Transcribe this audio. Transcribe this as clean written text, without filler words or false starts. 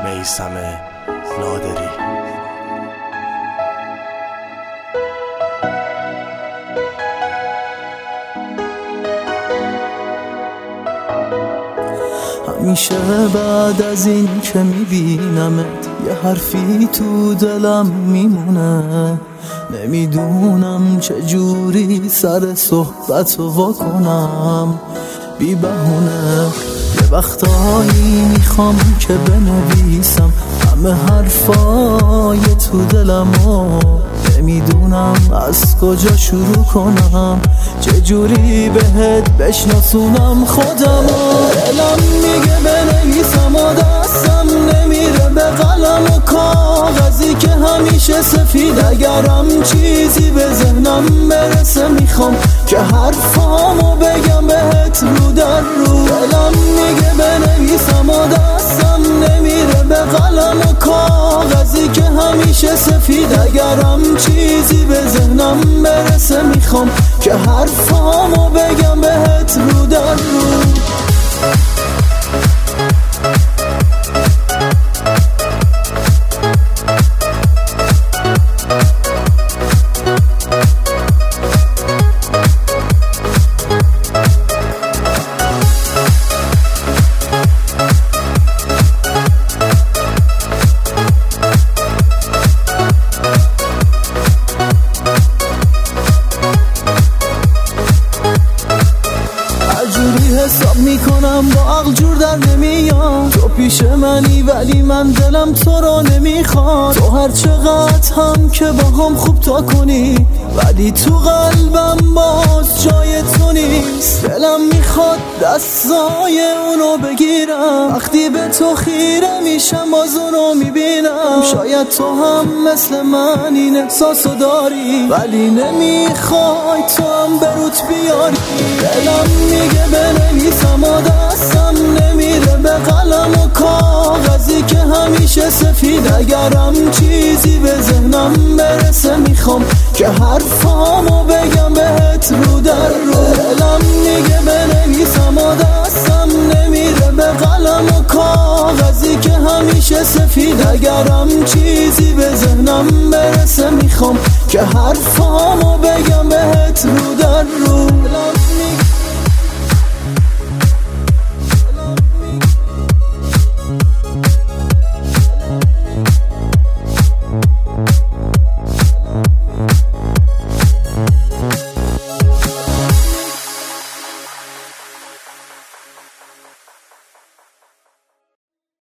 میثم نادری. همیشه بعد از این که میبینمت یه حرفی تو دلم میمونه، نمیدونم چجوری سر صحبتو واکنم بی بهونه. یه وقتایی میخوام که بنویسم همه حرفای تو دلمو، نمیدونم از کجا شروع کنم، چجوری بهت بشناسونم خودمو. دلم میگه بنویسم و دستم نمیره به قلم و کاغذی که همیشه سفید. اگرم چیزی به ذهنم برسه میخوام که حرفامو بگم بهت رو در رو. دلم میگه بنویسم و دستم نمیره به قلم و کاغذی که همیشه سفید. اگرم چیزی به ذهنم برسه میخوام که حرفامو بگم بهت رو در رو. حساب میکنم با عقل جور در نمیام، تو پیش منی ولی من دلم تو رو نمیخواد. تو هر چقدر هم که با هم خوب تا کنی ولی تو قلبم باز جای تو نیست. دلم میخواد دستای اونو بگیرم، وقتی به تو خیره میشم باز اونو میبینم. شاید تو هم مثل من این احساسو داری ولی نمیخوای تو هم بروت بیاری. دلم میگه بنویسم و دستم نمیره به قلم و کاغذی که همیشه سفید. اگرم چیزی به ذهنم برسه میخوام که حرفامو بگم بهت رو در رو. دلم میگه بنویسم و دستم نمیره به قلم و کاغذی که همیشه سفید. اگرم چیزی به ذهنم برسه میخوام که حرفامو بگم بهت رو در رو.